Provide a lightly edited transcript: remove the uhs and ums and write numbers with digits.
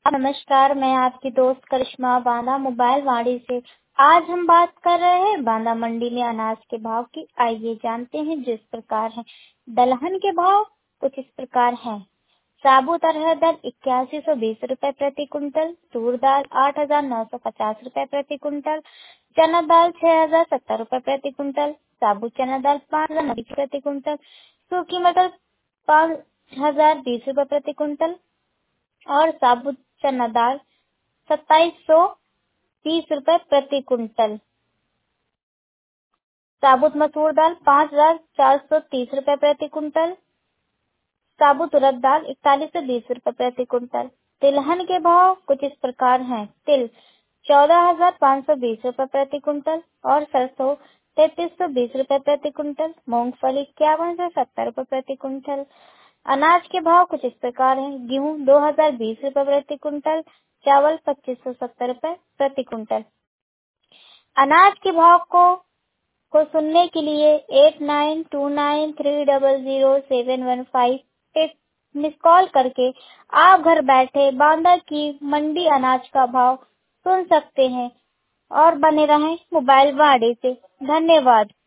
नमस्कार, मैं आपकी दोस्त करिश्मा बांदा मोबाइल वाड़ी से। आज हम बात कर रहे हैं बांदा मंडी में अनाज के भाव की। आइए जानते हैं जिस प्रकार है। दलहन के भाव कुछ इस प्रकार हैं। साबुत अरहर दाल 8120 रुपए प्रति कुंटल, तूर दाल 8950 रुपए प्रति कुंटल, चना दाल 6070 रुपए प्रति कुंटल, साबुत चना दाल 5090 प्रति कुंटल, सूखी मटर 5020 रुपए प्रति कुंटल और साबुत चना दाल 2730 रुपए प्रति कुंटल। साबुत मसूर दाल 5430 रुपए प्रति कुंटल, साबुत उड़द दाल 4120 रुपए प्रति कुंटल। तिलहन के भाव कुछ इस प्रकार हैं। तिल 14520 रुपए प्रति कुंटल और सरसों 3320 रुपए प्रति कुंटल, मूंगफली 51 से 70 रुपए प्रति कुंटल। अनाज के भाव कुछ इस प्रकार हैं। गेहूं 2020 रुपए प्रति कुंटल, चावल 2570 रुपए प्रति कुंटल। अनाज के भाव को सुनने के लिए 8929300715 एक मिस कॉल करके आप घर बैठे बांदा की मंडी अनाज का भाव सुन सकते हैं और बने रहें मोबाइल वाड़े से। धन्यवाद।